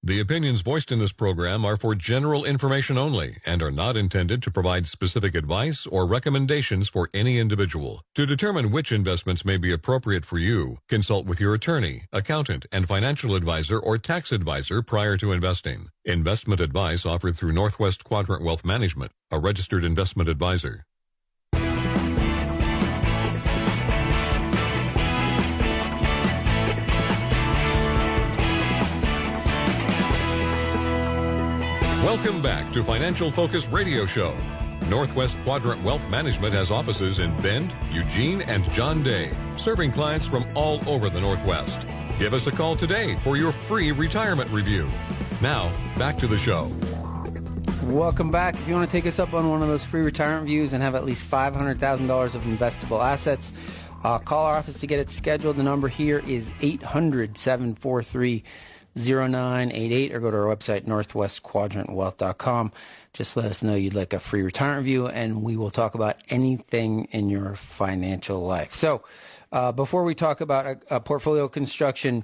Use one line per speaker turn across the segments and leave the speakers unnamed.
The opinions voiced in this program are for general information only and are not intended to provide specific advice or recommendations for any individual. To determine which investments may be appropriate for you, consult with your attorney, accountant, and financial advisor or tax advisor prior to investing. Investment advice offered through Northwest Quadrant Wealth Management, a registered investment advisor. Welcome back to Financial Focus Radio Show. Northwest Quadrant Wealth Management has offices in Bend, Eugene, and John Day, serving clients from all over the Northwest. Give us a call today for your free retirement review. Now, back to the show.
Welcome back. If you want to take us up on one of those free retirement reviews and have at least $500,000 of investable assets, call our office to get it scheduled. The number here is 800-743-0988 or go to our website, northwestquadrantwealth.com. Just let us know you'd like a free retirement review, and we will talk about anything in your financial life. So before we talk about a portfolio construction,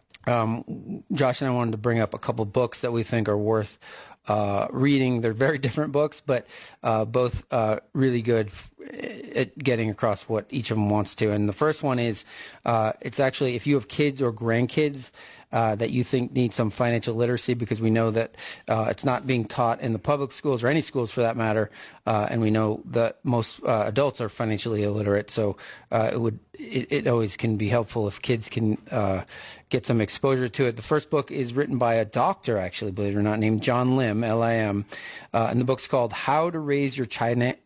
Josh and I wanted to bring up a couple books that we think are worth reading. They're very different books, but both really good at getting across what each of them wants to. And the first one is, it's actually, if you have kids or grandkids that you think need some financial literacy, because we know that it's not being taught in the public schools or any schools for that matter, and we know that most adults are financially illiterate. So it always can be helpful if kids can get some exposure to it. The first book is written by a doctor, actually, believe it or not, named John Lim, Lim, and the book's called How to Raise Your Child's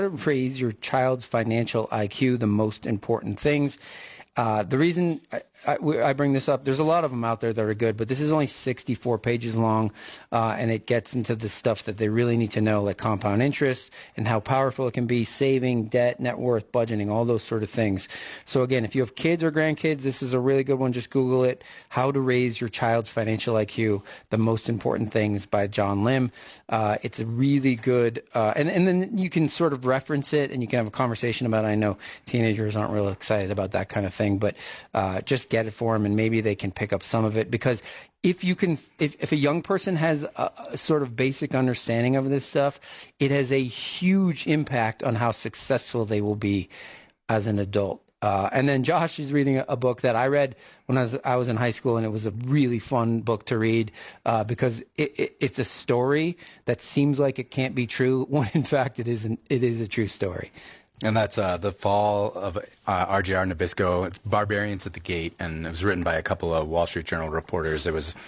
Financial IQ: The Most Important Things. The reason I bring this up, there's a lot of them out there that are good, but this is only 64 pages long, and it gets into the stuff that they really need to know, like compound interest and how powerful it can be, saving, debt, net worth, budgeting, all those sort of things. So again, if you have kids or grandkids, this is a really good one. Just Google it, How to Raise Your Child's Financial IQ: The Most Important Things by John Lim. It's a really good, and then you can sort of reference it and you can have a conversation about it. I know teenagers aren't real excited about that kind of thing, but just get it for them and maybe they can pick up some of it, because if a young person has a sort of basic understanding of this stuff, it has a huge impact on how successful they will be as an adult. And then Josh is reading a book that I read when I was in high school, and it was a really fun book to read because it's a story that seems like it can't be true, when in fact it is a true story.
And that's The Fall of R.J.R. Nabisco. It's Barbarians at the Gate, and it was written by a couple of Wall Street Journal reporters. It was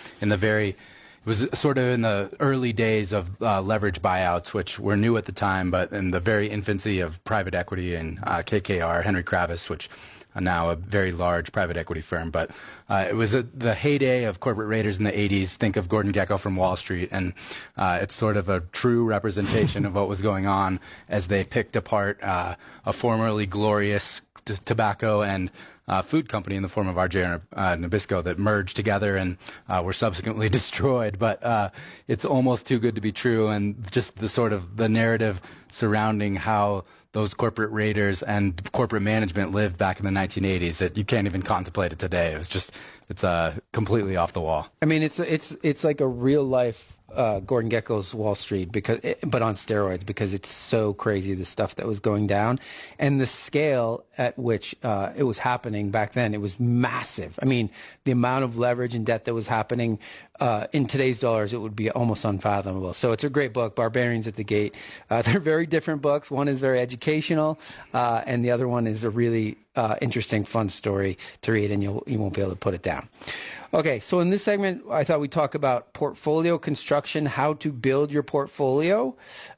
sort of in the early days of leverage buyouts, which were new at the time, but in the very infancy of private equity and KKR, Henry Kravis, which now a very large private equity firm. But it was the heyday of corporate raiders in the 80s. Think of Gordon Gekko from Wall Street, and it's sort of a true representation of what was going on as they picked apart a formerly glorious tobacco and food company in the form of R.J. Nabisco that merged together and were subsequently destroyed. But it's almost too good to be true, and just the narrative surrounding how those corporate raiders and corporate management lived back in the 1980s, that you can't even contemplate it today. It's completely off the wall.
I mean, it's like a real life Gordon Gekko's Wall Street, but on steroids, because it's so crazy, the stuff that was going down and the scale at which it was happening back then. It was massive. I mean, the amount of leverage and debt that was happening in today's dollars, it would be almost unfathomable. So it's a great book, Barbarians at the Gate. They're very different books. One is very educational, and the other one is a really interesting, fun story to read, and you won't be able to put it down. Okay, so in this segment, I thought we'd talk about portfolio construction, how to build your portfolio,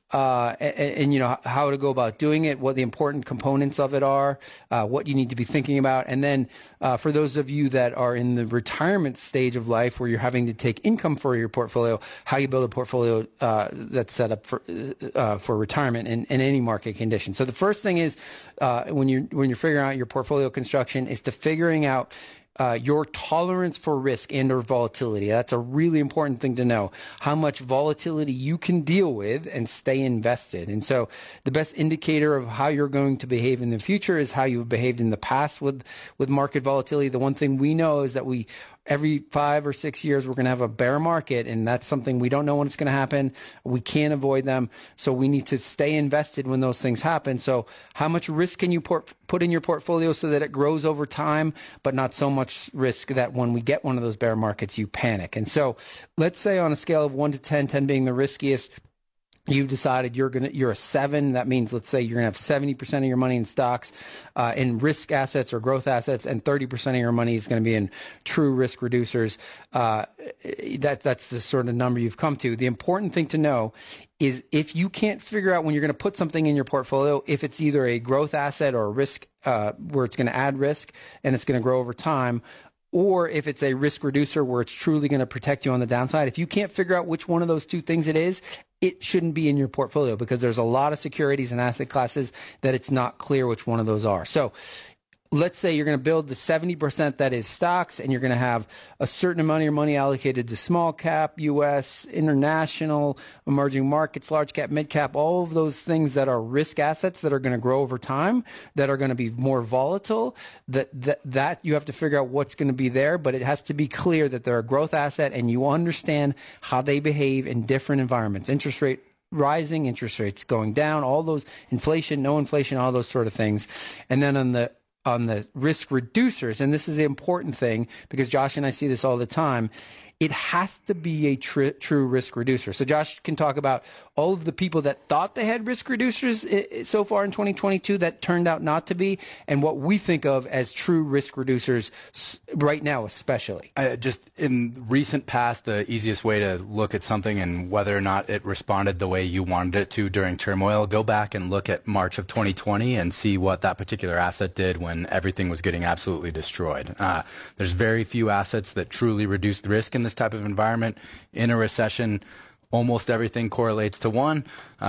and how to go about doing it, what the important components of it are, what you need to be thinking about, and then for those of you that are in the retirement stage of life where you're having to take income for your portfolio, how you build a portfolio that's set up for retirement in any market condition. So the first thing is when you're figuring out your portfolio construction is to figuring out your tolerance for risk and or volatility. That's a really important thing to know, how much volatility you can deal with and stay invested. And so the best indicator of how you're going to behave in the future is how you've behaved in the past with market volatility. The one thing we know is that we every 5 or 6 years, we're going to have a bear market, and that's something we don't know when it's going to happen. We can't avoid them. So we need to stay invested when those things happen. So how much risk can you put in your portfolio so that it grows over time, but not so much risk that when we get one of those bear markets, you panic? And so let's say on a scale of 1 to 10, 10 being the riskiest, you've decided you're a 7. That means, let's say you're going to have 70% of your money in stocks, in risk assets or growth assets, and 30% of your money is going to be in true risk reducers. That's the sort of number you've come to. The important thing to know is if you can't figure out when you're going to put something in your portfolio, if it's either a growth asset or a risk, where it's going to add risk and it's going to grow over time, or if it's a risk reducer where it's truly going to protect you on the downside, if you can't figure out which one of those two things it is, it shouldn't be in your portfolio, because there's a lot of securities and asset classes that it's not clear which one of those are. So let's say you're going to build the 70% that is stocks, and you're going to have a certain amount of your money allocated to small cap, U.S., international, emerging markets, large cap, mid cap, all of those things that are risk assets that are going to grow over time, that are going to be more volatile, that you have to figure out what's going to be there. But it has to be clear that they're a growth asset and you understand how they behave in different environments. Interest rate rising, interest rates going down, all those, inflation, no inflation, all those sort of things. And then on the risk reducers, and this is the important thing because Josh and I see this all the time, it has to be a true risk reducer. So Josh can talk about all of the people that thought they had risk reducers so far in 2022 that turned out not to be, and what we think of as true risk reducers right now, especially.
Just in recent past, the easiest way to look at something and whether or not it responded the way you wanted it to during turmoil, go back and look at March of 2020 and see what that particular asset did when everything was getting absolutely destroyed. There's very few assets that truly reduce the risk in this type of environment. In a recession, almost everything correlates to one.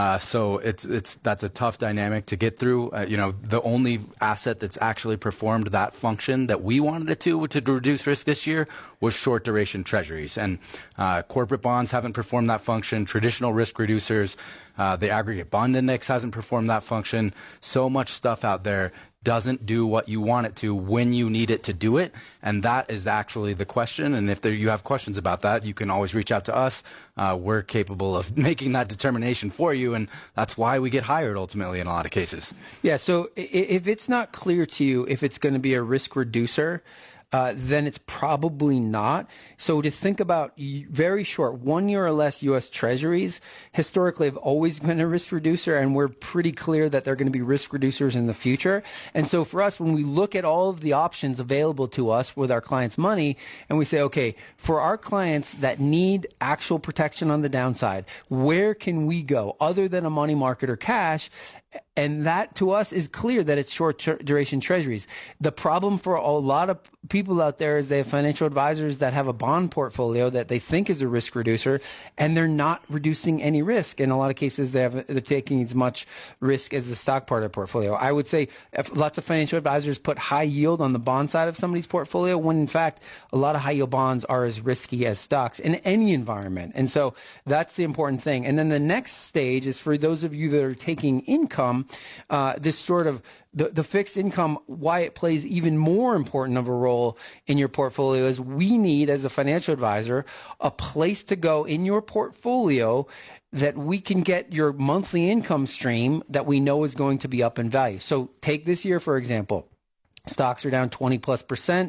So that's a tough dynamic to get through. The only asset that's actually performed that function that we wanted it to reduce risk this year was short duration treasuries. And corporate bonds haven't performed that function. Traditional risk reducers, the aggregate bond index hasn't performed that function. So much stuff out there doesn't do what you want it to when you need it to do it. And that is actually the question. And if you have questions about that, you can always reach out to us. We're capable of making that determination for you. And that's why we get hired ultimately in a lot of cases.
Yeah. So if it's not clear to you if it's going to be a risk reducer, then it's probably not. So to think about very short, 1 year or less U.S. Treasuries historically have always been a risk reducer, and we're pretty clear that they're going to be risk reducers in the future. And so for us, when we look at all of the options available to us with our clients' money, and we say, okay, for our clients that need actual protection on the downside, where can we go other than a money market or cash? And that to us is clear that it's short duration treasuries. The problem for a lot of people out there is they have financial advisors that have a bond portfolio that they think is a risk reducer, and they're not reducing any risk. In a lot of cases, they're taking as much risk as the stock part of the portfolio. I would say lots of financial advisors put high yield on the bond side of somebody's portfolio, when in fact, a lot of high yield bonds are as risky as stocks in any environment. And so that's the important thing. And then the next stage is for those of you that are taking income, this sort of the fixed income, why it plays even more important of a role in your portfolio is we need, as a financial advisor, a place to go in your portfolio that we can get your monthly income stream that we know is going to be up in value. So take this year, for example. Stocks are down 20+%.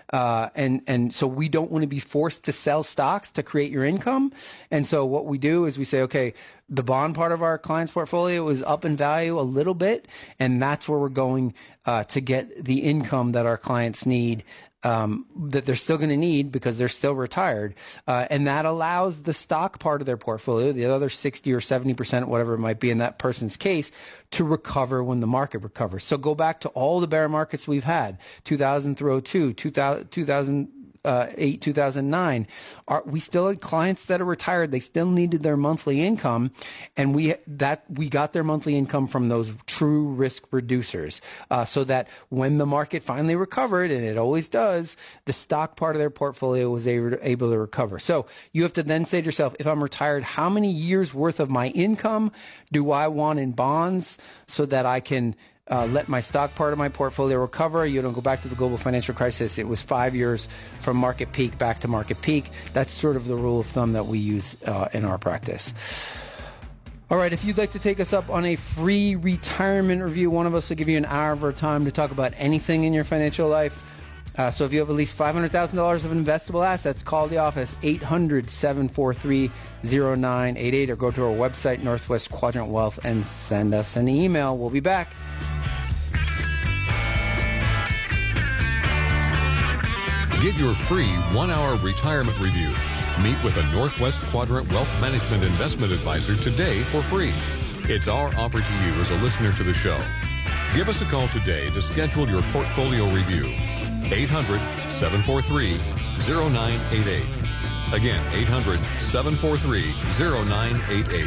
And so we don't want to be forced to sell stocks to create your income. And so what we do is we say, okay, the bond part of our client's portfolio is up in value a little bit, and that's where we're going to get the income that our clients need, that they're still going to need because they're still retired. And that allows the stock part of their portfolio, the other 60 or 70%, whatever it might be in that person's case, to recover when the market recovers. So go back to all the bear markets we've had, 2000 through 2002, 2008, 2009. We still had clients that are retired. They still needed their monthly income, and we got their monthly income from those true risk reducers, so that when the market finally recovered, and it always does, the stock part of their portfolio was able to recover. So you have to then say to yourself, if I'm retired, how many years worth of my income do I want in bonds so that I can let my stock part of my portfolio recover. You don't go back to the global financial crisis. It was 5 years from market peak back to market peak. That's sort of the rule of thumb that we use in our practice. All right, if you'd like to take us up on a free retirement review, one of us will give you an hour of our time to talk about anything in your financial life. So if you have at least $500,000 of investable assets, call the office, 800-743-0988, or go to our website, Northwest Quadrant Wealth, and send us an email. We'll be back.
Get your free 1-hour retirement review. Meet with a Northwest Quadrant Wealth Management Investment Advisor today for free. It's our offer to you as a listener to the show. Give us a call today to schedule your portfolio review. 800-743-0988. Again, 800-743-0988.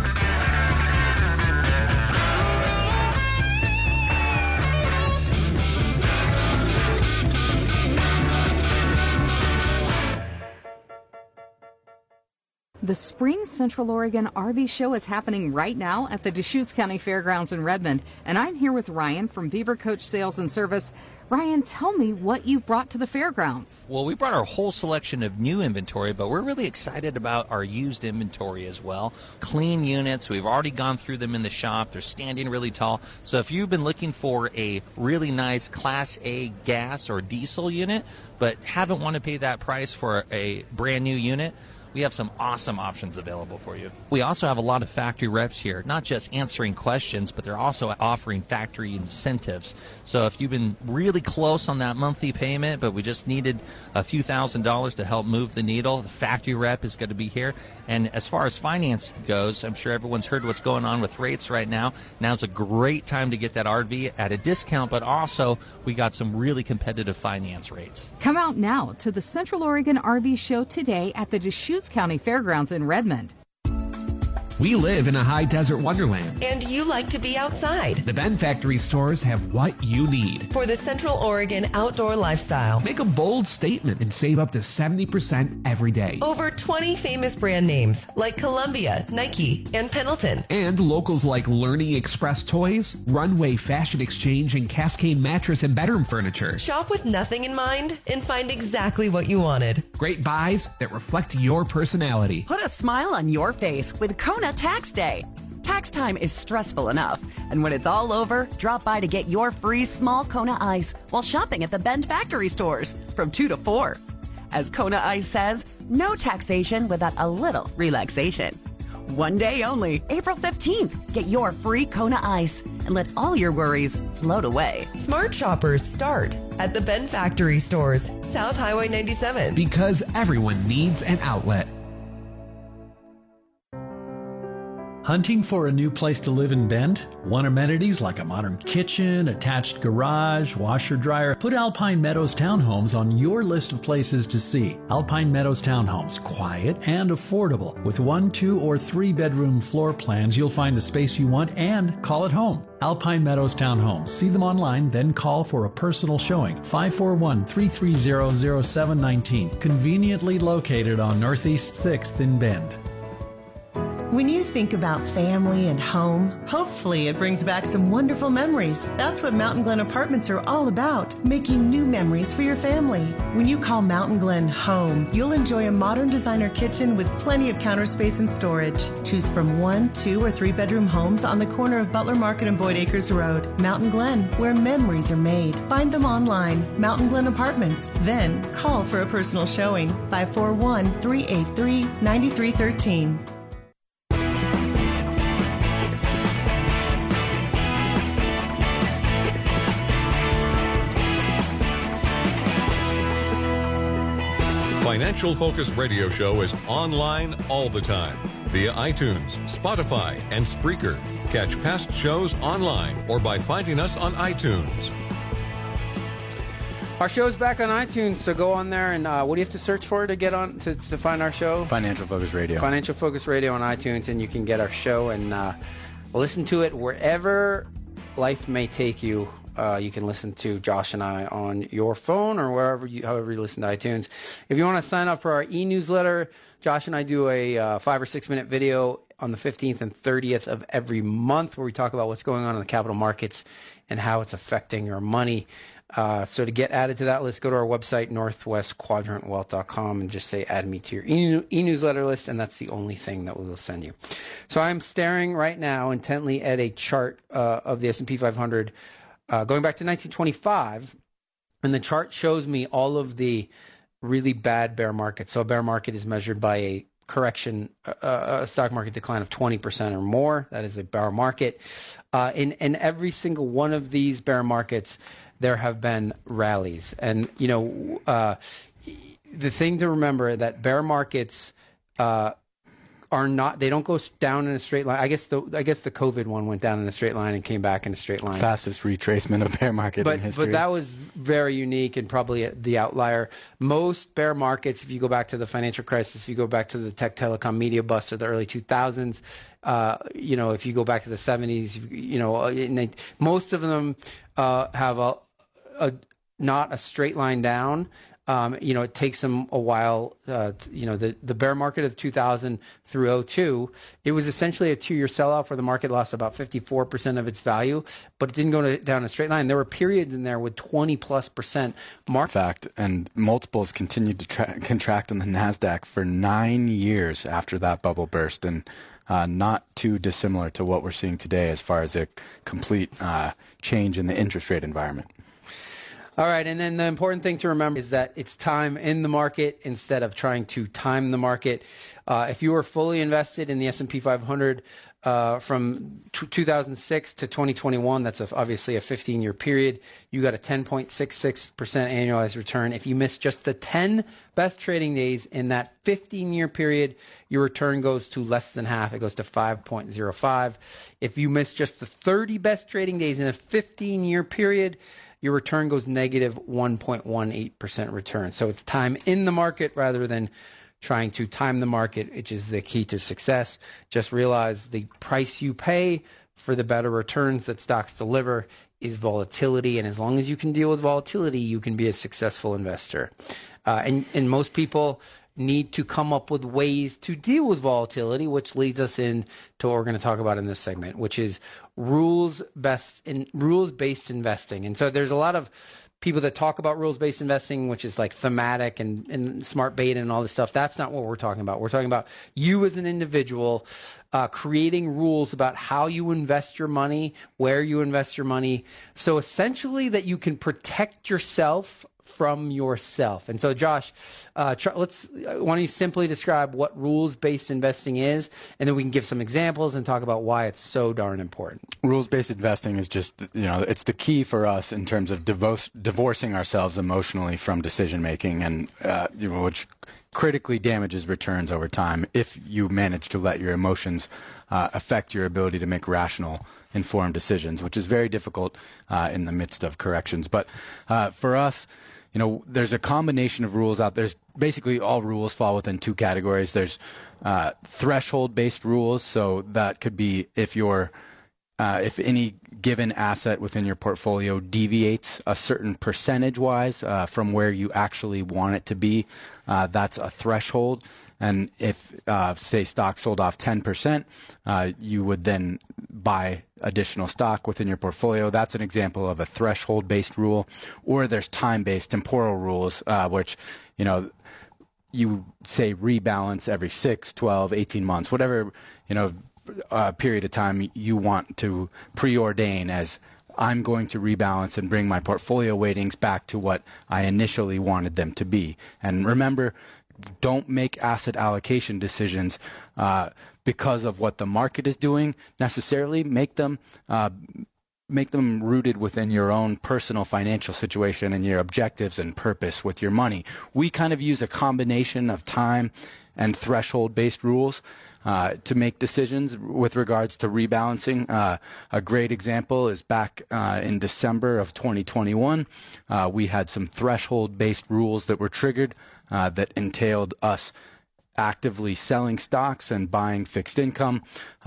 The Spring Central Oregon RV Show is happening right now at the Deschutes County Fairgrounds in Redmond, and I'm here with Ryan from Beaver Coach Sales and Service. Ryan, tell me what you brought to the fairgrounds.
Well, we brought our whole selection of new inventory, but we're really excited about our used inventory as well. Clean units. We've already gone through them in the shop. They're standing really tall. So if you've been looking for a really nice Class A gas or diesel unit, but haven't wanted to pay that price for a brand new unit, we have some awesome options available for you. We also have a lot of factory reps here, not just answering questions, but they're also offering factory incentives. So if you've been really close on that monthly payment, but we just needed a few $1,000s to help move the needle, the factory rep is going to be here. And as far as finance goes, I'm sure everyone's heard what's going on with rates right now. Now's a great time to get that RV at a discount, but also we got some really competitive finance rates.
Come out now to the Central Oregon RV Show today at the Deschutes County Fairgrounds in Redmond.
We live in a high desert wonderland.
And you like to be outside.
The Ben Factory stores have what you need
for the Central Oregon outdoor lifestyle.
Make a bold statement and save up to 70% every day.
Over 20 famous brand names like Columbia, Nike, and Pendleton.
And locals like Learning Express Toys, Runway Fashion Exchange, and Cascade Mattress and Bedroom Furniture.
Shop with nothing in mind and find exactly what you wanted.
Great buys that reflect your personality.
Put a smile on your face with Kona Tax Day. Tax time is stressful enough, and when it's all over, drop by to get your free small Kona Ice while shopping at the Bend Factory stores from 2 to 4. As Kona Ice says, no taxation without a little relaxation. One day only, April 15th. Get your free Kona Ice and let all your worries float away.
Smart shoppers start at the Bend Factory stores, South Highway 97.
Because everyone needs an outlet.
Hunting for a new place to live in Bend? Want amenities like a modern kitchen, attached garage, washer dryer? Put Alpine Meadows Townhomes on your list of places to see. Alpine Meadows Townhomes, quiet and affordable. With 1, 2, or 3 bedroom floor plans, you'll find the space you want and call it home. Alpine Meadows Townhomes. See them online, then call for a personal showing. 541-330-0719. Conveniently located on Northeast 6th in Bend.
When you think about family and home, hopefully it brings back some wonderful memories. That's what Mountain Glen Apartments are all about, making new memories for your family. When you call Mountain Glen home, you'll enjoy a modern designer kitchen with plenty of counter space and storage. Choose from 1, 2, or 3 bedroom homes on the corner of Butler Market and Boyd Acres Road. Mountain Glen, where memories are made. Find them online, Mountain Glen Apartments. Then call for a personal showing, 541-383-9313.
Financial Focus Radio Show is online all the time via iTunes, Spotify, and Spreaker. Catch past shows online or by finding us on iTunes.
Our show's back on iTunes, so go on there and what do you have to search for to get on to find our show?
Financial Focus Radio.
Financial Focus Radio on iTunes, and you can get our show and listen to it wherever life may take you. You can listen to Josh and I on your phone or however you listen to iTunes. If you want to sign up for our e-newsletter, Josh and I do a 5 or 6 minute video on the 15th and 30th of every month, where we talk about what's going on in the capital markets and how it's affecting your money. So to get added to that list, go to our website, northwestquadrantwealth.com, and just say add me to your e-newsletter list, and that's the only thing that we will send you. So I'm staring right now intently at a chart of the S&P 500 going back to 1925, and the chart shows me all of the really bad bear markets. So a bear market is measured by a correction, a stock market decline of 20% or more. That is a bear market. In every single one of these bear markets, there have been rallies. And, the thing to remember that bear markets they don't go down in a straight line. I guess the COVID one went down in a straight line and came back in a straight line.
Fastest retracement of bear market in history.
But that was very unique and probably the outlier. Most bear markets, if you go back to the financial crisis, if you go back to the tech telecom media bust of the early 2000s, if you go back to the 70s, most of them have not a straight line down. It takes them a while. The bear market of 2000 through 2002, it was essentially a 2-year sell-off where the market lost about 54% of its value, but it didn't go down a straight line. There were periods in there with 20+% market.
Fact, and multiples continued to contract on the NASDAQ for 9 years after that bubble burst, and not too dissimilar to what we're seeing today as far as a complete change in the interest rate environment.
All right, and then the important thing to remember is that it's time in the market instead of trying to time the market. If you were fully invested in the S&P 500 from 2006 to 2021, that's obviously a 15-year period, you got a 10.66% annualized return. If you miss just the 10 best trading days in that 15-year period, your return goes to less than half. It goes to 5.05. If you miss just the 30 best trading days in a 15-year period, your return goes negative 1.18% return. So it's time in the market rather than trying to time the market, which is the key to success. Just realize the price you pay for the better returns that stocks deliver is volatility. And as long as you can deal with volatility, you can be a successful investor. And most people need to come up with ways to deal with volatility, which leads us into what we're going to talk about in this segment, which is rules-based investing. And so there's a lot of people that talk about rules-based investing, which is like thematic and smart beta and all this stuff. That's not what we're talking about. We're talking about you as an individual creating rules about how you invest your money, where you invest your money, so essentially that you can protect yourself from yourself. And so, Josh, why don't you simply describe what rules-based investing is, and then we can give some examples and talk about why it's so darn important.
Rules-based investing is just, it's the key for us in terms of divorcing ourselves emotionally from decision-making, and which critically damages returns over time if you manage to let your emotions affect your ability to make rational, informed decisions, which is very difficult in the midst of corrections. But for us, there's a combination of rules out there. Basically, all rules fall within two categories. There's threshold-based rules, so that could be if any given asset within your portfolio deviates a certain percentage-wise from where you actually want it to be, that's a threshold. And if, say, stock sold off 10%, you would then buy additional stock within your portfolio. That's an example of a threshold-based rule. Or there's time-based temporal rules, which, you say rebalance every 6, 12, 18 months, whatever, period of time you want to preordain as I'm going to rebalance and bring my portfolio weightings back to what I initially wanted them to be. And remember, don't make asset allocation decisions because of what the market is doing necessarily. Make them rooted within your own personal financial situation and your objectives and purpose with your money. We kind of use a combination of time and threshold-based rules to make decisions with regards to rebalancing. A great example is back in December of 2021. We had some threshold-based rules that were triggered that entailed us actively selling stocks and buying fixed income.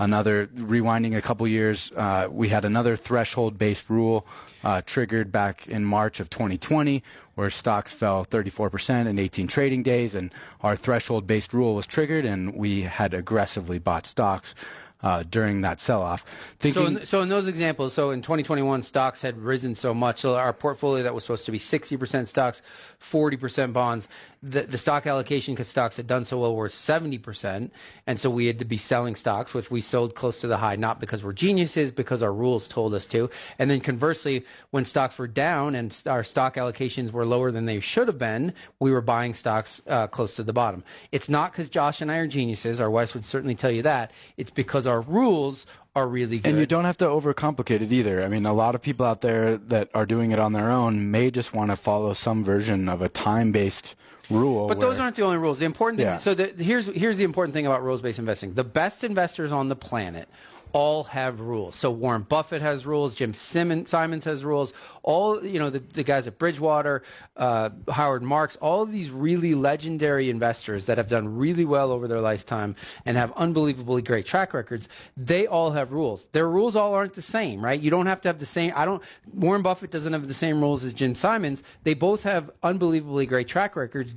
Rewinding a couple years, we had another threshold-based rule triggered back in March of 2020, where stocks fell 34% in 18 trading days, and our threshold-based rule was triggered, and we had aggressively bought stocks during that sell-off.
So in those examples, so in 2021, stocks had risen so much. So our portfolio that was supposed to be 60% stocks, 40% bonds, the stock allocation because stocks had done so well were 70%. And so we had to be selling stocks, which we sold close to the high, not because we're geniuses, because our rules told us to. And then conversely, when stocks were down and our stock allocations were lower than they should have been, we were buying stocks close to the bottom. It's not because Josh and I are geniuses. Our wives would certainly tell you that. It's because our rules are really good.
And you don't have to overcomplicate it either. I mean, a lot of people out there that are doing it on their own may just want to follow some version of a time-based rule.
But those aren't the only rules. The important thing,
Yeah.
so here's the important thing about rules-based investing. The best investors on the planet all have rules. So Warren Buffett has rules, Jim Simons has rules, all, the guys at Bridgewater, Howard Marks, all of these really legendary investors that have done really well over their lifetime and have unbelievably great track records, they all have rules. Their rules all aren't the same, right? You don't have to have the same. Warren Buffett doesn't have the same rules as Jim Simons. They both have unbelievably great track records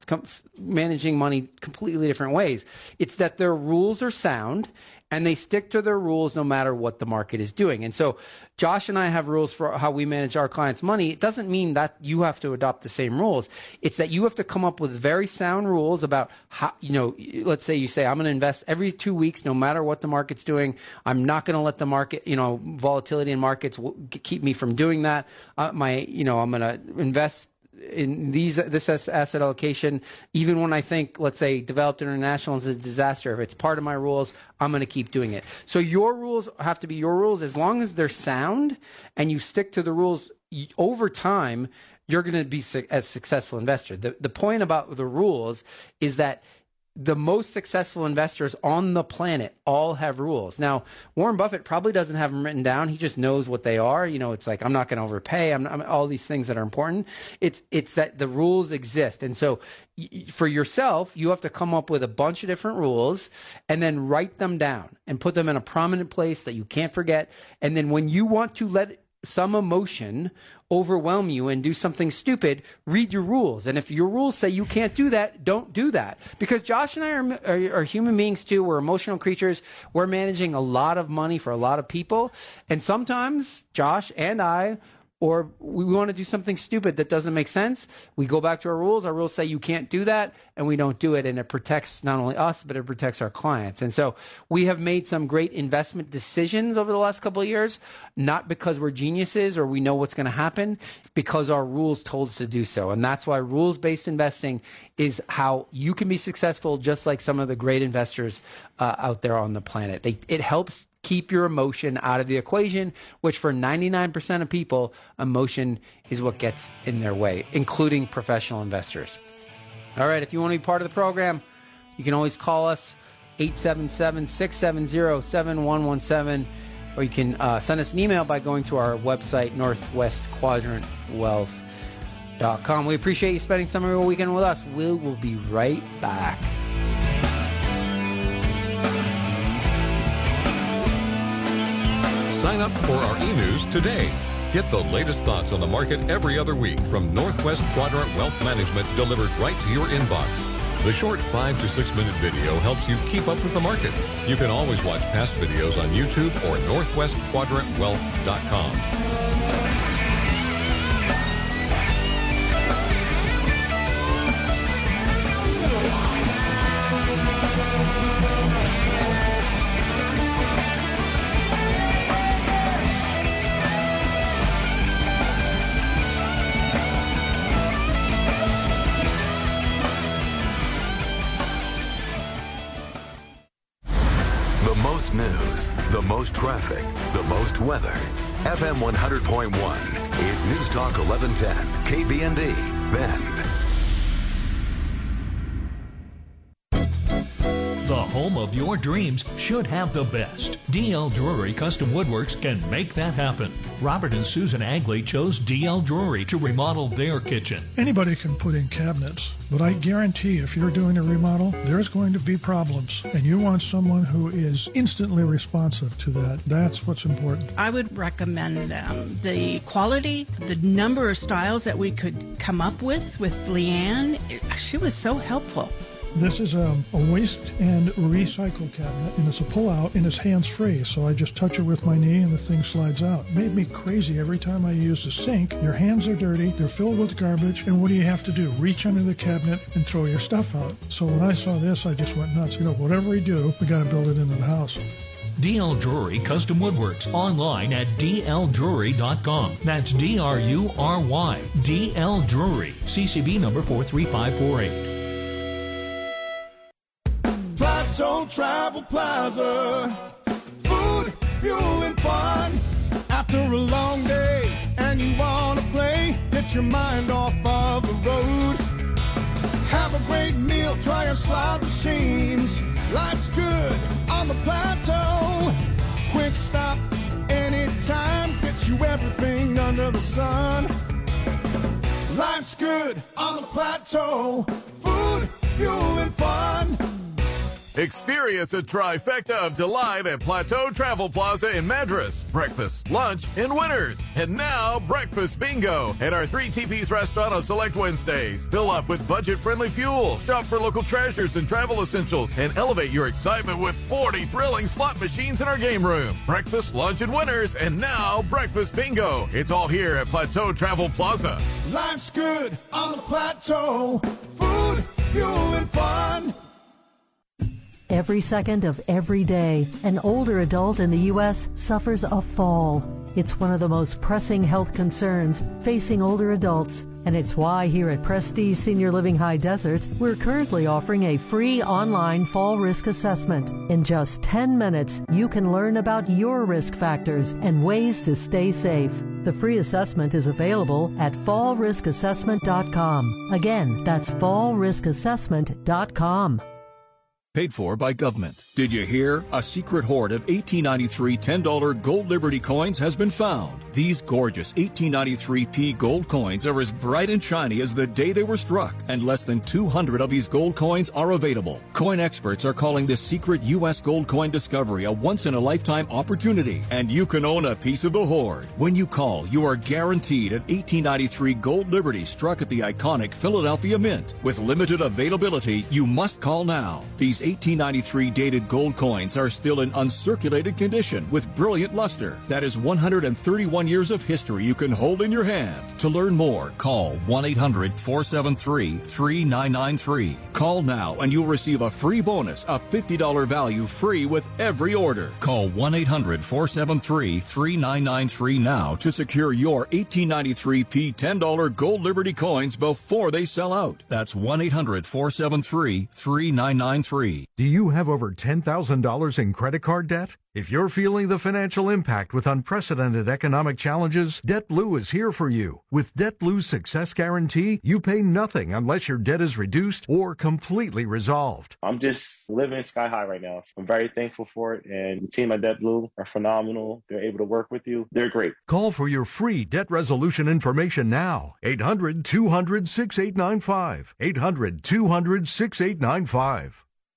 managing money completely different ways. It's that their rules are sound and they stick to their rules no matter what the market is doing. And so Josh and I have rules for how we manage our clients' money. It doesn't mean that you have to adopt the same rules. It's that you have to come up with very sound rules about how, let's say you say, I'm going to invest every 2 weeks no matter what the market's doing. I'm not going to let the market, volatility in markets keep me from doing that. I'm going to invest in this asset allocation, even when I think, let's say, Developed International is a disaster. If it's part of my rules, I'm going to keep doing it. So your rules have to be your rules. As long as they're sound and you stick to the rules over time, you're going to be a successful investor. The point about the rules is that the most successful investors on the planet all have rules. Now, Warren Buffett probably doesn't have them written down. He just knows what they are. It's like, I'm not going to overpay. I'm all these things that are important. It's that the rules exist. And so for yourself, you have to come up with a bunch of different rules and then write them down and put them in a prominent place that you can't forget. And then when you want to let some emotion overwhelm you and do something stupid, read your rules. And if your rules say you can't do that, don't do that. Because Josh and I are human beings too. We're emotional creatures. We're managing a lot of money for a lot of people. And sometimes Josh and I, or we want to do something stupid that doesn't make sense, we go back to our rules. Our rules say you can't do that, and we don't do it. And it protects not only us, but it protects our clients. And so we have made some great investment decisions over the last couple of years, not because we're geniuses or we know what's going to happen, because our rules told us to do so. And that's why rules-based investing is how you can be successful, just like some of the great investors out there on the planet. It helps keep your emotion out of the equation, which for 99% of people, emotion is what gets in their way, including professional investors. All right, if you want to be part of the program, you can always call us, 877-670-7117, or you can send us an email by going to our website, northwestquadrantwealth.com. We appreciate you spending some of your weekend with us. We will be right back.
Sign up for our e-news today. Get the latest thoughts on the market every other week from Northwest Quadrant Wealth Management, delivered right to your inbox. The short 5 to 6 minute video helps you keep up with the market. You can always watch past videos on YouTube or northwestquadrantwealth.com.
News, the most traffic, the most weather. FM 100.1 is News Talk 1110, KBND, Bend.
The home of your dreams should have the best. DL Jewelry Custom Woodworks can make that happen. Robert and Susan Agley chose DL Jewelry to remodel their kitchen.
Anybody can put in cabinets, but I guarantee if you're doing a remodel, there's going to be problems, and you want someone who is instantly responsive to that. That's what's important.
I would recommend the quality, the number of styles that we could come up with Leanne. She was so helpful.
This is a waste and recycle cabinet, and it's a pull-out, and it's hands-free, so I just touch it with my knee, and the thing slides out. It made me crazy every time I use the sink. Your hands are dirty, they're filled with garbage, and what do you have to do? Reach under the cabinet and throw your stuff out. So when I saw this, I just went nuts. Whatever we do, we got to build it into the house.
DL Jewelry Custom Woodworks, online at dljewelry.com. That's DRURY. DL Jewelry, CCB number 43548.
Plateau Travel Plaza. Food, fuel, and fun. After a long day and you want to play, get your mind off of the road. Have a great meal, try our slot machines. Life's good on the Plateau. Quick stop anytime, gets you everything under the sun. Life's good on the Plateau. Food, fuel, and fun.
Experience a trifecta of delight at Plateau Travel Plaza in Madras. Breakfast, lunch, and winners. And now, breakfast bingo at our 3 TP's restaurant on select Wednesdays. Fill up with budget-friendly fuel, shop for local treasures and travel essentials, and elevate your excitement with 40 thrilling slot machines in our game room. Breakfast, lunch, and winners. And now, breakfast bingo. It's all here at Plateau Travel Plaza.
Life's good on the Plateau. Food, fuel, and fun.
Every second of every day, an older adult in the U.S. suffers a fall. It's one of the most pressing health concerns facing older adults, and it's why here at Prestige Senior Living High Desert, we're currently offering a free online fall risk assessment. In just 10 minutes, you can learn about your risk factors and ways to stay safe. The free assessment is available at fallriskassessment.com. Again, that's fallriskassessment.com.
Paid for by government. Did you hear? A secret hoard of 1893 $10 gold Liberty coins has been found. These gorgeous 1893p gold coins are as bright and shiny as the day they were struck, and less than 200 of these gold coins are available. Coin experts are calling this secret U.S. gold coin discovery a once-in-a-lifetime opportunity, and you can own a piece of the hoard. When you call, you are guaranteed an 1893 gold Liberty struck at the iconic Philadelphia Mint. With limited availability, you must call now. These 1893 dated gold coins are still in uncirculated condition with brilliant luster. That is 131 years of history you can hold in your hand. To learn more, call 1-800-473-3993. Call now and you'll receive a free bonus, a $50 value free with every order. Call 1-800-473-3993 now to secure your 1893p $10 gold Liberty coins before they sell out. That's 1-800-473-3993.
Do you have over $10,000 in credit card debt? If you're feeling the financial impact with unprecedented economic challenges, DebtBlue is here for you. With DebtBlue's Success Guarantee, you pay nothing unless your debt is reduced or completely resolved.
I'm just living sky high right now. I'm very thankful for it, and the team at DebtBlue are phenomenal. They're able to work with you. They're great.
Call for your free debt resolution information now. 800-200-6895. 800-200-6895.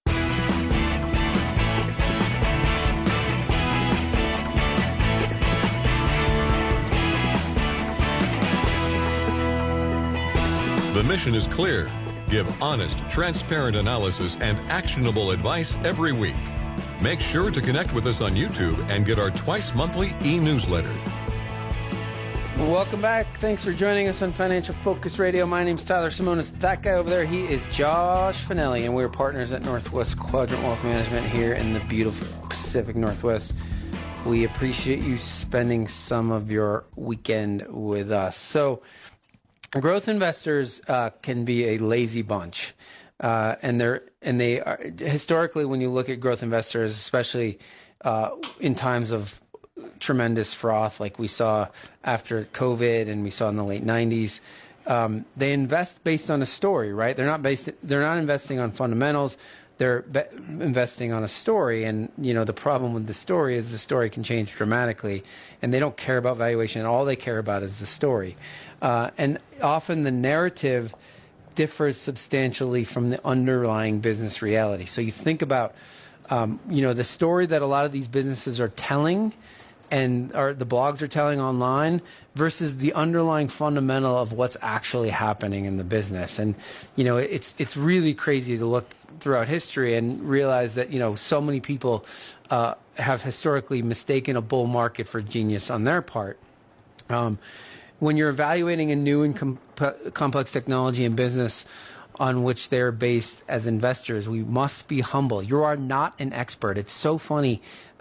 The mission is clear. Give honest, transparent analysis and actionable advice every week. Make sure to connect with us on YouTube and get our twice-monthly e-newsletter.
Welcome back. Thanks for joining us on Financial Focus Radio. My name's Tyler Simonis. That guy over there, he is Josh Finelli, and we're partners at Northwest Quadrant Wealth Management here in the beautiful Pacific Northwest. We appreciate you spending some of your weekend with us. So, growth investors can be a lazy bunch, and they are historically, when you look at growth investors, especially in times of tremendous froth like we saw after COVID and we saw in the late 90s, they invest based on a story, right? They're not investing on fundamentals. they're investing on a story. And, the problem with the story is the story can change dramatically, and they don't care about valuation. All they care about is the story. And often the narrative differs substantially from the underlying business reality. So you think about, the story that a lot of these businesses are telling and the blogs are telling online versus the underlying fundamental of what's actually happening in the business. And, it's really crazy to look throughout history and realize that, so many people have historically mistaken a bull market for genius on their part. When you're evaluating a new and complex technology and business on which they're based as investors, we must be humble. You are not an expert. It's so funny.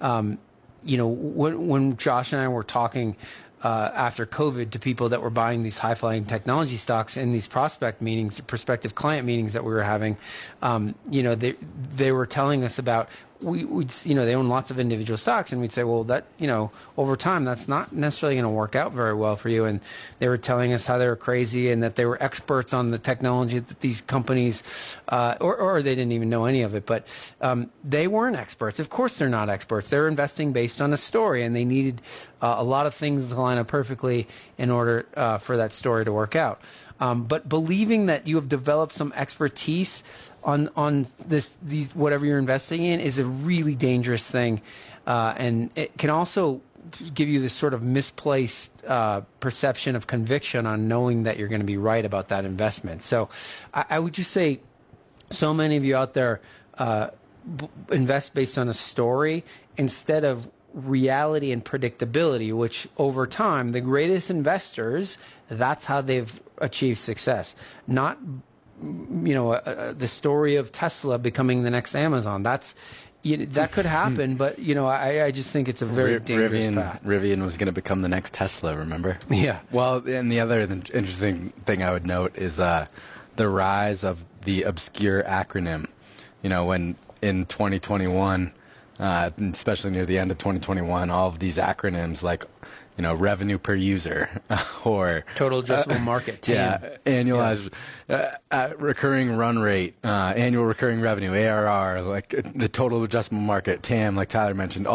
When Josh and I were talking after COVID to people that were buying these high-flying technology stocks in these prospect meetings, prospective client meetings that we were having, they were telling us about they own lots of individual stocks, and we'd say, well, that over time that's not necessarily going to work out very well for you. And they were telling us how they were crazy and that they were experts on the technology that these companies, or they didn't even know any of it, but they weren't experts. Of course, they're not experts. They're investing based on a story, and they needed a lot of things to line up perfectly in order for that story to work out. But believing that you have developed some expertise on these whatever you're investing in is a really dangerous thing, and it can also give you this sort of misplaced perception of conviction on knowing that you're going to be right about that investment. So I would just say, so many of you out there invest based on a story instead of reality and predictability, which over time, the greatest investors, that's how they've achieved success. Not the story of Tesla becoming the next Amazon. That could happen, but I just think it's a very dangerous path.
Rivian was going to become the next Tesla, remember?
Yeah.
Well, and the other interesting thing I would note is the rise of the obscure acronym. When in 2021, especially near the end of 2021, all of these acronyms like revenue per user, or
total addressable market, TAM.
Yeah, annualized recurring run rate, annual recurring revenue, ARR, like the total addressable market, TAM, like Tyler mentioned.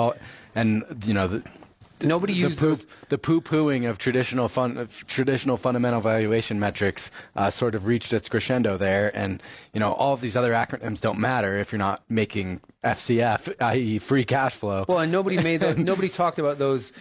Nobody used
the poo-pooing of traditional fundamental valuation metrics sort of reached its crescendo there, and all of these other acronyms don't matter if you're not making FCF, i.e., free cash flow.
Well, and nobody talked about those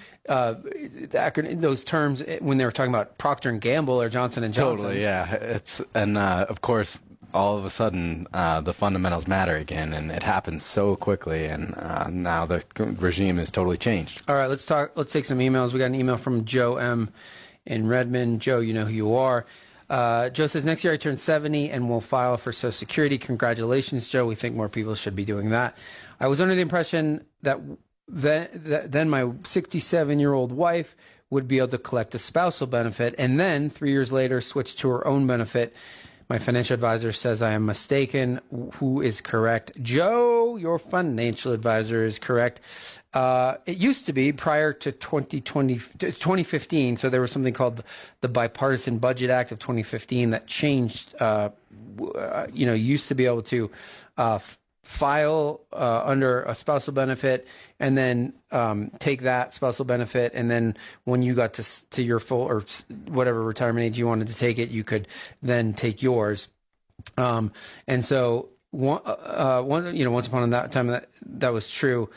those terms when they were talking about Procter & Gamble or Johnson & Johnson.
Totally, yeah. Of course, all of a sudden the fundamentals matter again, and it happens so quickly, and now the regime is totally changed.
All right, let's take some emails. We got an email from Joe M. in Redmond. Joe, you know who you are. Joe says, next year I turn 70 and will file for Social Security. Congratulations, Joe. We think more people should be doing that. I was under the impression that then my 67-year-old wife would be able to collect a spousal benefit, and then 3 years later switch to her own benefit. My financial advisor says I am mistaken. Who is correct? Joe, your financial advisor is correct. It used to be prior to 2015, so there was something called the Bipartisan Budget Act of 2015 that changed. You used to be able to file under a spousal benefit and then take that spousal benefit, and then when you got to your full or whatever retirement age you wanted to take it, you could then take yours. And so once upon a time that was true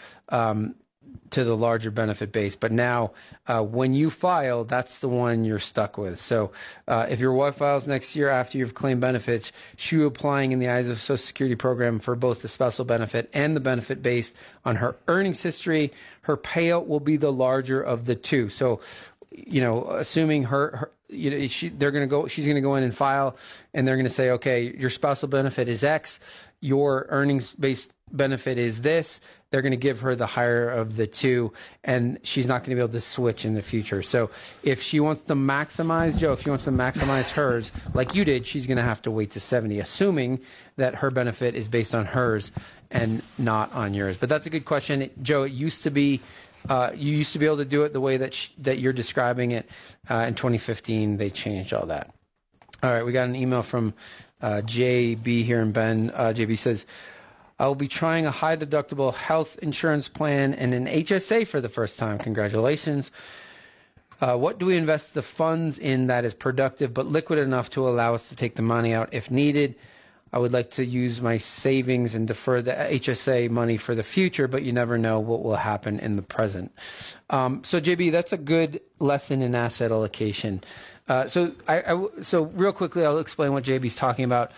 to the larger benefit base, but now when you file, that's the one you're stuck with. So if your wife files next year after you've claimed benefits, she applying in the eyes of Social Security program for both the spousal benefit and the benefit based on her earnings history, her payout will be the larger of the two. So assuming she's going to go in and file, and they're going to say, okay, your spousal benefit is X, your earnings based benefit is this. They're going to give her the higher of the two, and she's not going to be able to switch in the future. So if she wants to maximize, Joe, if she wants to maximize hers like you did, she's going to have to wait to 70, assuming that her benefit is based on hers and not on yours. But that's a good question. Joe, it used to be, you used to be able to do it the way that you're describing it. In 2015, they changed all that. All right, we got an email from JB here in Bend. JB says, I will be trying a high deductible health insurance plan and an HSA for the first time. Congratulations. What do we invest the funds in that is productive but liquid enough to allow us to take the money out if needed? I would like to use my savings and defer the HSA money for the future, but you never know what will happen in the present. So, JB, that's a good lesson in asset allocation. So real quickly, I'll explain what JB's talking about.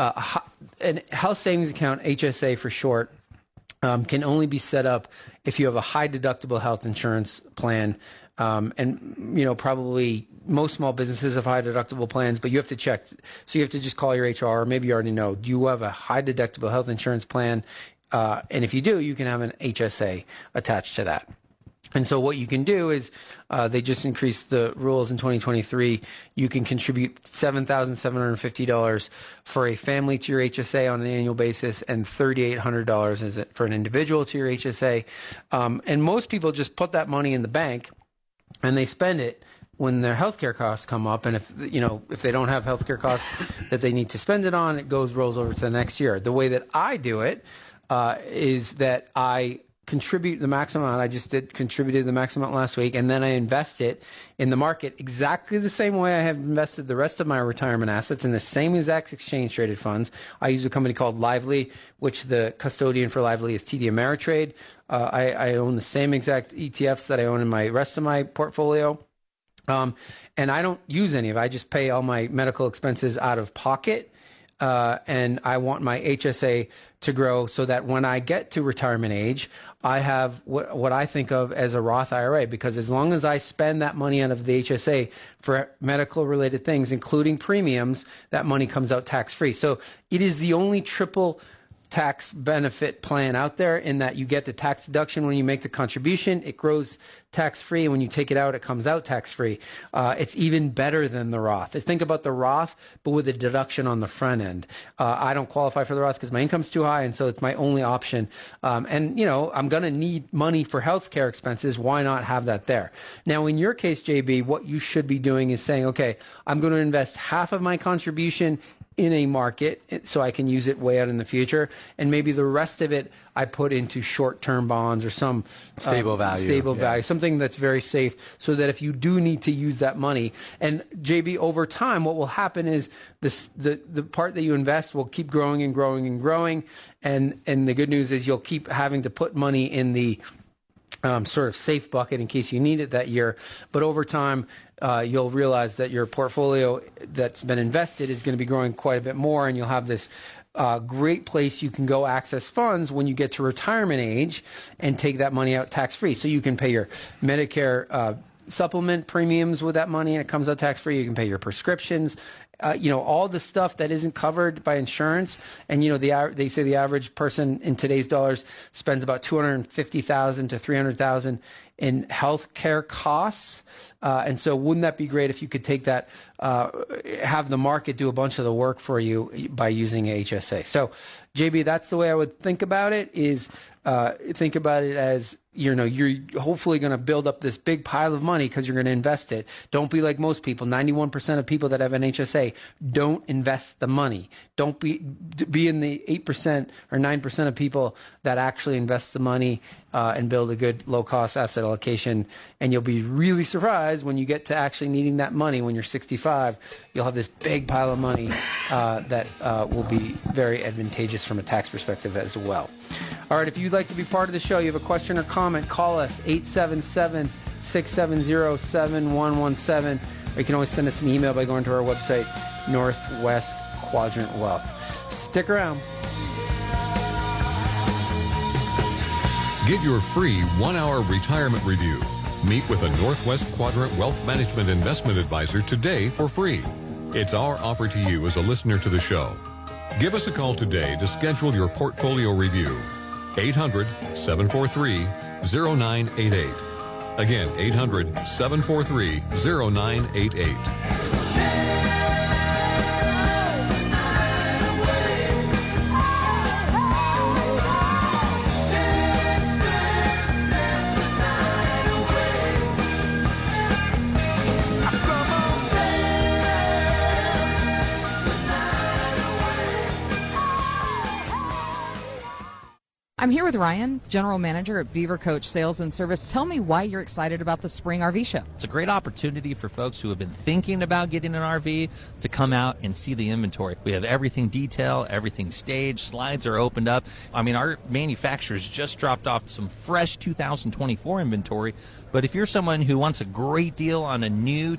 A health savings account, HSA for short, can only be set up if you have a high deductible health insurance plan. And, probably most small businesses have high deductible plans, but you have to check. So you have to just call your HR, or maybe you already know. Do you have a high deductible health insurance plan? And if you do, you can have an HSA attached to that. And so what you can do is they just increased the rules in 2023. You can contribute $7,750 for a family to your HSA on an annual basis and $3,800 for an individual to your HSA. And most people just put that money in the bank and they spend it when their healthcare costs come up. And if they don't have healthcare costs that they need to spend it on, it rolls over to the next year. The way that I do it is that I contribute the maximum amount. I just contributed the maximum amount last week, and then I invest it in the market exactly the same way I have invested the rest of my retirement assets in the same exact exchange traded funds. I use a company called Lively, which the custodian for Lively is TD Ameritrade. I own the same exact ETFs that I own in my rest of my portfolio. And I don't use any of it. I just pay all my medical expenses out of pocket. And I want my HSA to grow so that when I get to retirement age, I have what I think of as a Roth IRA, because as long as I spend that money out of the HSA for medical related things, including premiums, that money comes out tax free. So it is the only triple tax benefit plan out there in that you get the tax deduction when you make the contribution, it grows tax-free, and when you take it out, it comes out tax-free. It's even better than the Roth. Think about the Roth, but with a deduction on the front end. I don't qualify for the Roth because my income's too high, and so it's my only option. And, I'm going to need money for healthcare expenses. Why not have that there? Now, in your case, JB, what you should be doing is saying, okay, I'm going to invest half of my contribution in a market so I can use it way out in the future, and maybe the rest of it I put into short-term bonds or some
stable value,
something that's very safe, so that if you do need to use that money, and JB, over time, what will happen is the part that you invest will keep growing and growing and growing, and the good news is you'll keep having to put money in the sort of safe bucket in case you need it that year. But over time, you'll realize that your portfolio that's been invested is going to be growing quite a bit more, and you'll have this great place you can go access funds when you get to retirement age and take that money out tax-free. So you can pay your Medicare supplement premiums with that money, and it comes out tax-free. You can pay your prescriptions, all the stuff that isn't covered by insurance. And, they say the average person in today's dollars spends about $250,000 to $300,000 in health care costs. And so wouldn't that be great if you could take that, have the market do a bunch of the work for you by using HSA? So, JB, that's the way I would think about it, is think about it as, you're hopefully going to build up this big pile of money because you're going to invest it. Don't be like most people. 91% of people that have an HSA don't invest the money. Don't be in the 8% or 9% of people that actually invest the money and build a good low-cost asset allocation. And you'll be really surprised when you get to actually needing that money when you're 65. You'll have this big pile of money that will be very advantageous from a tax perspective as well. All right, if you'd like to be part of the show, you have a question or comment, call us 877-670-7117, or you can always send us an email by going to our website, Northwest Quadrant Wealth. Stick around.
Get your free 1-hour retirement review. Meet with a Northwest Quadrant Wealth Management Investment Advisor today for free. It's our offer to you as a listener to the show. Give us a call today to schedule your portfolio review. 800-743-0988. Again, 800-743-0988.
I'm here with Ryan, General Manager at Beaver Coach Sales and Service. Tell me why you're excited about the Spring RV Show.
It's a great opportunity for folks who have been thinking about getting an RV to come out and see the inventory. We have everything detailed, everything staged, slides are opened up. I mean, our manufacturers just dropped off some fresh 2024 inventory. But if you're someone who wants a great deal on a new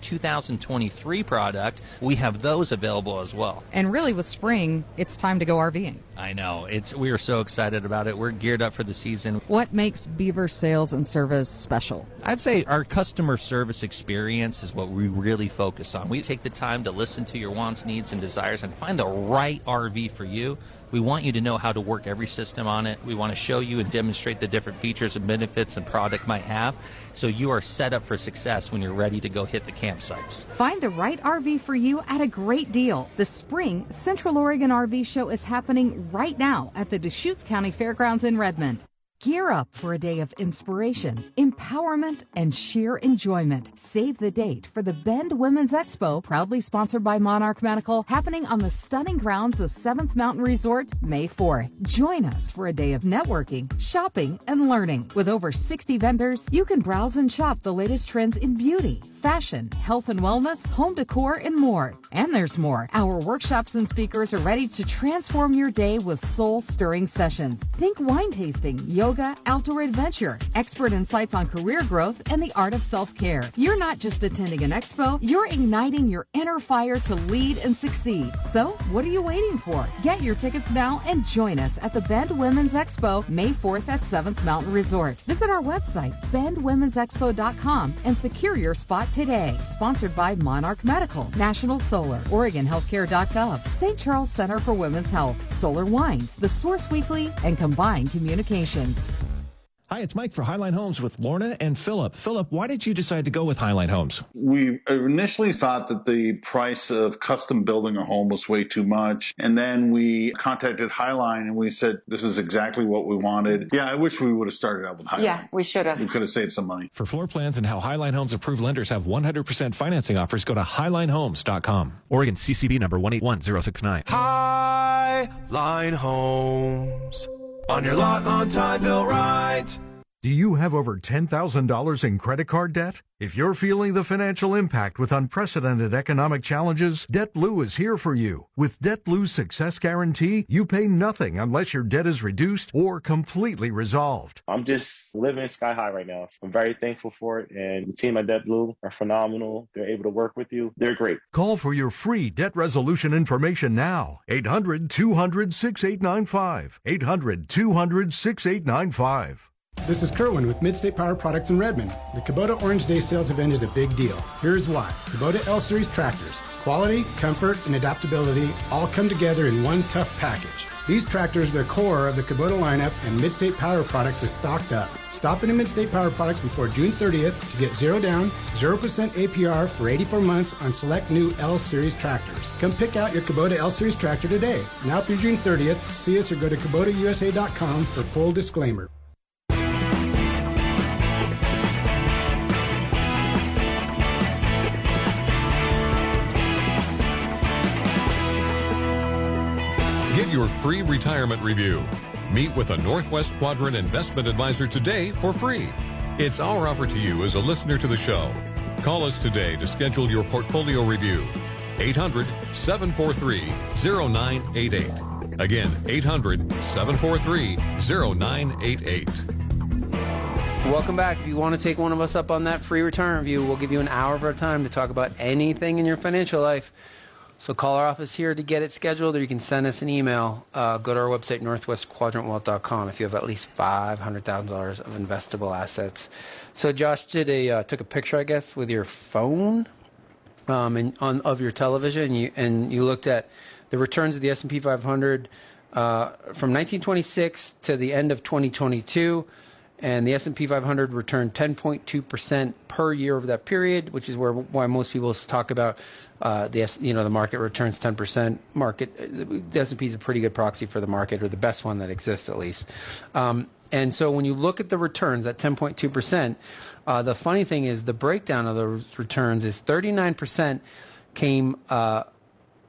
2023 product, we have those available as well.
And really, with spring, it's time to go RVing.
I know. We are so excited about it. We're geared up for the season.
What makes Beaver Sales and Service special?
I'd say our customer service experience is what we really focus on. We take the time to listen to your wants, needs, and desires and find the right RV for you. We want you to know how to work every system on it. We want to show you and demonstrate the different features and benefits and product might have, so you are set up for success when you're ready to go hit the campsites.
Find the right RV for you at a great deal. The Spring Central Oregon RV Show is happening right now at the Deschutes County Fairgrounds in Redmond. Gear up for a day of inspiration, empowerment, and sheer enjoyment. Save the date for the Bend Women's Expo, proudly sponsored by Monarch Medical, happening on the stunning grounds of 7th Mountain Resort, May 4th. Join us for a day of networking, shopping, and learning. With over 60 vendors, you can browse and shop the latest trends in beauty, fashion, health and wellness, home decor, and more. And there's more. Our workshops and speakers are ready to transform your day with soul-stirring sessions. Think wine tasting, yoga, outdoor adventure, expert insights on career growth, and the art of self-care. You're not just attending an expo, you're igniting your inner fire to lead and succeed. So, what are you waiting for? Get your tickets now and join us at the Bend Women's Expo, May 4th at 7th Mountain Resort. Visit our website, bendwomensexpo.com, and secure your spot today. Sponsored by Monarch Medical, National Solar, OregonHealthcare.gov, St. Charles Center for Women's Health, Stoller Wines, The Source Weekly, and Combined Communications.
Hi, it's Mike for Highline Homes with Lorna and Philip. Philip, why did you decide to go with Highline Homes?
We initially thought that the price of custom building a home was way too much. And then we contacted Highline and we said, this is exactly what we wanted. Yeah, I wish we would have started out with Highline.
Yeah, we should have.
We could have saved some money.
For floor plans and how Highline Homes approved lenders have 100% financing offers, go to HighlineHomes.com. Oregon CCB number 181069.
Highline Homes. On your lot, on time, bill right.
Do you have over $10,000 in credit card debt? If you're feeling the financial impact with unprecedented economic challenges, DebtBlue is here for you. With DebtBlue's Success Guarantee, you pay nothing unless your debt is reduced or completely resolved.
I'm just living sky high right now. I'm very thankful for it, and the team at DebtBlue are phenomenal. They're able to work with you. They're great.
Call for your free debt resolution information now. 800-200-6895. 800-200-6895.
This is Kerwin with Midstate Power Products in Redmond. The Kubota Orange Day sales event is a big deal. Here's why. Kubota L-Series tractors. Quality, comfort, and adaptability all come together in one tough package. These tractors are the core of the Kubota lineup, and Midstate Power Products is stocked up. Stop into Midstate Power Products before June 30th to get 0 down, 0% APR for 84 months on select new L-Series tractors. Come pick out your Kubota L-Series tractor today. Now through June 30th, see us or go to KubotaUSA.com for full disclaimer.
Get your free retirement review. Meet with a Northwest Quadrant investment advisor today for free. It's our offer to you as a listener to the show. Call us today to schedule your portfolio review. 800-743-0988. Again, 800-743-0988.
Welcome back. If you want to take one of us up on that free retirement review, we'll give you an hour of our time to talk about anything in your financial life. So call our office here to get it scheduled, or you can send us an email. Go to our website, northwestquadrantwealth.com, if you have at least $500,000 of investable assets. So Josh took a picture, I guess, with your phone of your television, and you looked at the returns of the S&P 500 from 1926 to the end of 2022. And the S&P 500 returned 10.2% per year over that period, which is why most people talk about the market returns 10%. The S&P is a pretty good proxy for the market, or the best one that exists at least. And so when you look at the returns at 10.2%, the funny thing is the breakdown of those returns is 39% came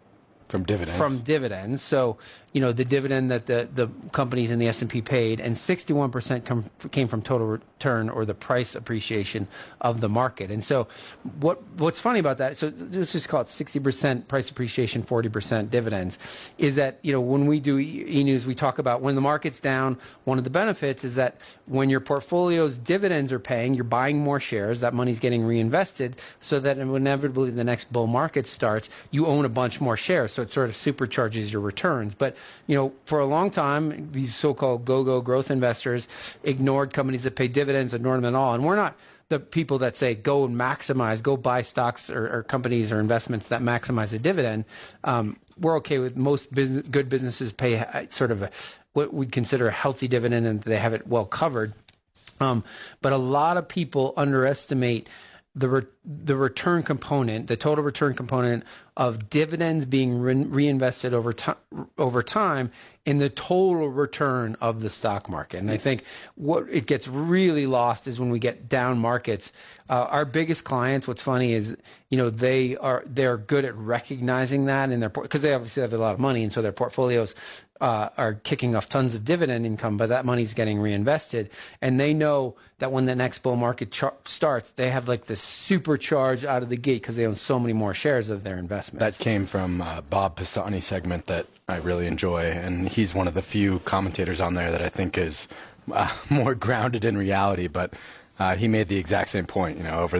From dividends.
From dividends. So, the dividend that the companies in the S&P paid, and 61% came from total return, or the price appreciation of the market. And so what's funny about that, so let's just call it 60% price appreciation, 40% dividends, is that, when we do E-News, we talk about when the market's down, one of the benefits is that when your portfolio's dividends are paying, you're buying more shares, that money's getting reinvested, so that inevitably the next bull market starts, you own a bunch more shares. So it sort of supercharges your returns. But, for a long time, these so-called go-go growth investors ignored companies that pay dividends, ignored them at all. And we're not the people that say go and maximize, go buy stocks or companies or investments that maximize the dividend. We're okay with most good businesses pay sort of what we'd consider a healthy dividend, and they have it well covered. But a lot of people underestimate the return component, the total return component of dividends being reinvested over time in the total return of the stock market. And I think what it gets really lost is when we get down markets. Our biggest clients, what's funny is, they're good at recognizing that in their because they obviously have a lot of money, and so their portfolios are kicking off tons of dividend income, but that money's getting reinvested. And they know that when the next bull market starts, they have like this supercharge out of the gate because they own so many more shares of their investments.
That came from Bob Pisani segment that I really enjoy, and he's one of the few commentators on there that I think is more grounded in reality. But he made the exact same point, over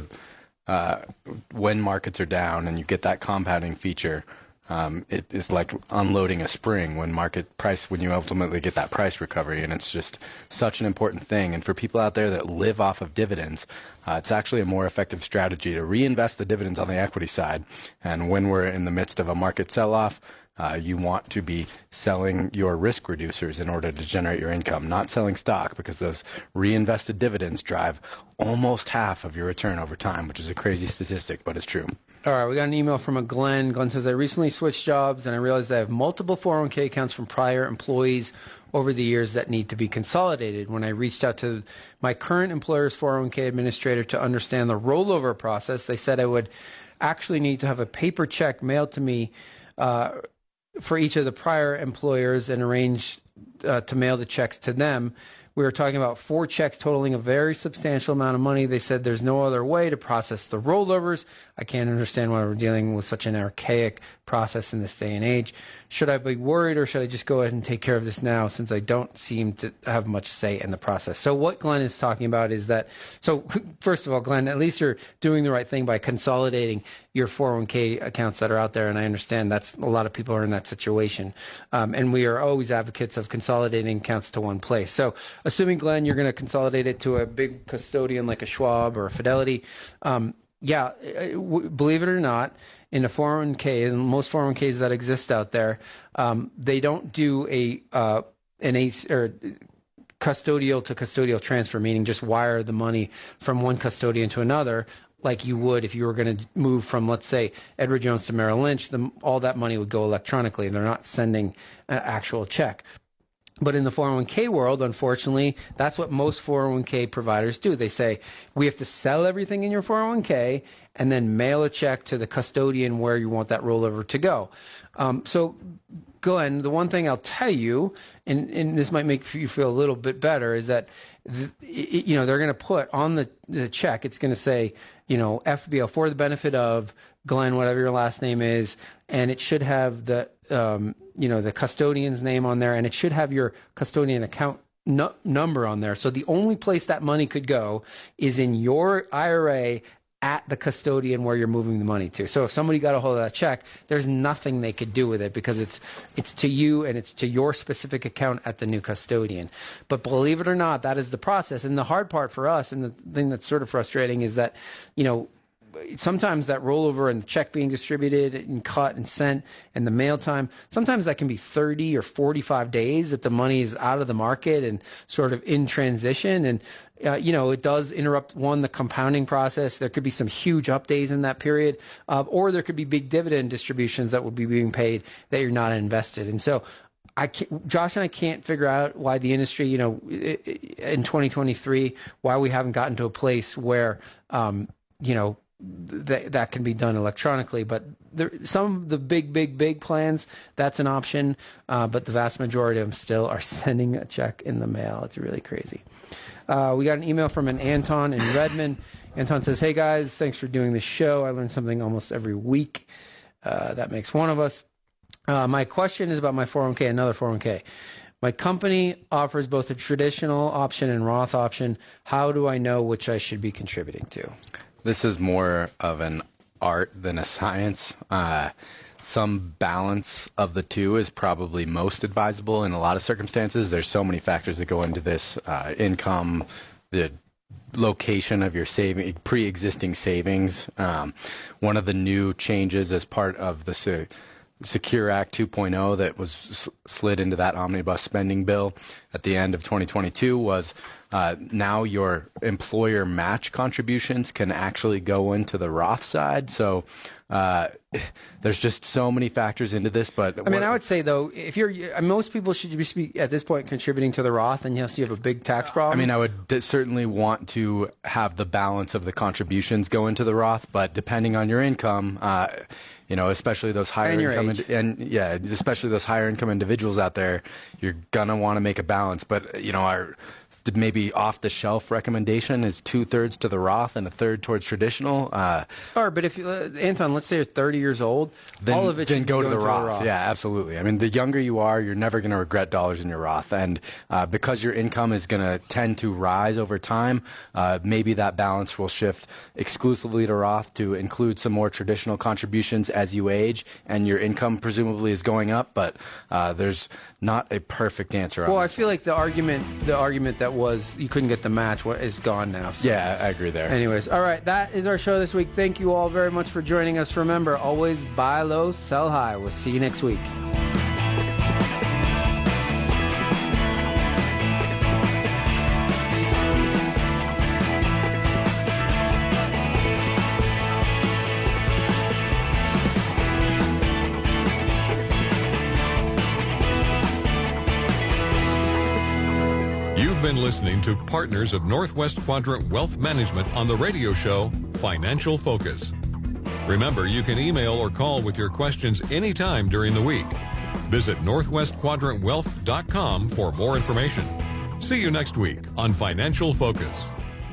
when markets are down and you get that compounding feature. It is like unloading a spring when you ultimately get that price recovery, and it's just such an important thing. And for people out there that live off of dividends, it's actually a more effective strategy to reinvest the dividends on the equity side. And when we're in the midst of a market sell-off, you want to be selling your risk reducers in order to generate your income, not selling stock, because those reinvested dividends drive almost half of your return over time, which is a crazy statistic, but it's true.
All right, we got an email from a Glenn. Glenn says, I recently switched jobs and I realized I have multiple 401k accounts from prior employees over the years that need to be consolidated. When I reached out to my current employer's 401k administrator to understand the rollover process, they said I would actually need to have a paper check mailed to me for each of the prior employers and arrange to mail the checks to them. We were talking about 4 checks totaling a very substantial amount of money. They said there's no other way to process the rollovers. I can't understand why we're dealing with such an archaic process in this day and age. Should I be worried, or should I just go ahead and take care of this now, since I don't seem to have much say in the process? So what Glenn is talking about is that, so first of all, Glenn, at least you're doing the right thing by consolidating your 401k accounts that are out there. And I understand that's a lot of people are in that situation. And we are always advocates of consolidating accounts to one place. So assuming, Glenn, you're going to consolidate it to a big custodian like a Schwab or a Fidelity, believe it or not, in a 401k, and most 401ks that exist out there, they don't do an ACE or custodial to custodial transfer, meaning just wire the money from one custodian to another, like you would if you were going to move from, let's say, Edward Jones to Merrill Lynch. All that money would go electronically, and they're not sending an actual check. But in the 401k world, unfortunately, that's what most 401k providers do. They say, we have to sell everything in your 401k and then mail a check to the custodian where you want that rollover to go. So, Glenn, the one thing I'll tell you, and this might make you feel a little bit better, is that they're going to put on the check, it's going to say, FBO, for the benefit of Glenn, whatever your last name is, and it should have the custodian's name on there, and it should have your custodian account number on there. So the only place that money could go is in your IRA at the custodian where you're moving the money to. So if somebody got a hold of that check, there's nothing they could do with it because it's to you and it's to your specific account at the new custodian. But believe it or not, that is the process. And the hard part for us, and the thing that's sort of frustrating, is that, sometimes that rollover and the check being distributed and cut and sent and the mail time, sometimes that can be 30 or 45 days that the money is out of the market and sort of in transition. And, it does interrupt, the compounding process. There could be some huge up days in that period, or there could be big dividend distributions that would be being paid that you're not invested. And so Josh and I can't figure out why the industry, in 2023, why we haven't gotten to a place where, that can be done electronically. But some of the big plans, that's an option. But the vast majority of them still are sending a check in the mail. It's really crazy. We got an email from an Anton in Redmond. Anton says, "Hey guys, thanks for doing the show. I learn something almost every week. That makes one of us. My question is about my 401k, another 401k. My company offers both a traditional option and Roth option. How do I know which I should be contributing to?"
This is more of an art than a science. Some balance of the two is probably most advisable in a lot of circumstances. There's so many factors that go into this: income, the location of your pre-existing savings. One of the new changes as part of the Secure Act 2.0 that was slid into that omnibus spending bill at the end of 2022 was now your employer match contributions can actually go into the Roth side. So there's just so many factors into this. But
I would say though, if most people should be at this point contributing to the Roth, unless you have a big tax problem.
I would certainly want to have the balance of the contributions go into the Roth, but depending on your income, especially those higher income especially those higher income individuals out there, you're gonna want to make a balance. But our maybe off-the-shelf recommendation is 2/3 to the Roth and 1/3 towards traditional.
But if Anton, let's say you're 30 years old,
then,
all of it should
go to the
Roth.
Roth. Yeah, absolutely. The younger you are, you're never going to regret dollars in your Roth. And because your income is going to tend to rise over time, maybe that balance will shift exclusively to Roth to include some more traditional contributions as you age, and your income presumably is going up. But there's not a perfect answer.
Well, I feel like the argument that was you couldn't get the match is gone now. So.
Yeah, I agree there.
Anyways, all right, that is our show this week. Thank you all very much for joining us. Remember, always buy low, sell high. We'll see you next week.
Been listening to Partners of Northwest Quadrant Wealth Management on the radio show Financial Focus. Remember, you can email or call with your questions anytime during the week. Visit northwestquadrantwealth.com for more information. See you next week on Financial Focus.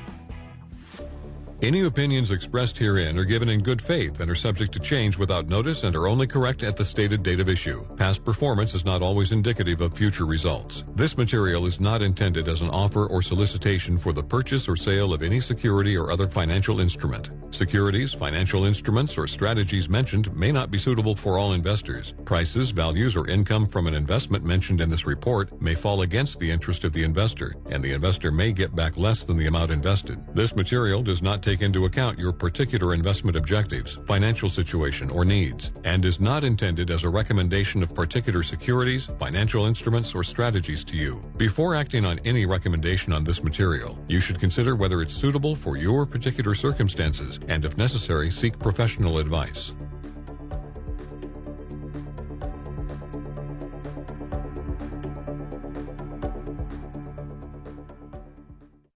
Any opinions expressed herein are given in good faith and are subject to change without notice and are only correct at the stated date of issue. Past performance is not always indicative of future results. This material is not intended as an offer or solicitation for the purchase or sale of any security or other financial instrument. Securities, financial instruments, or strategies mentioned may not be suitable for all investors. Prices, values, or income from an investment mentioned in this report may fall against the interest of the investor, and the investor may get back less than the amount invested. This material does not take into account your particular investment objectives, financial situation, or needs, and is not intended as a recommendation of particular securities, financial instruments, or strategies to you. Before acting on any recommendation on this material, you should consider whether it's suitable for your particular circumstances, and if necessary, seek professional advice.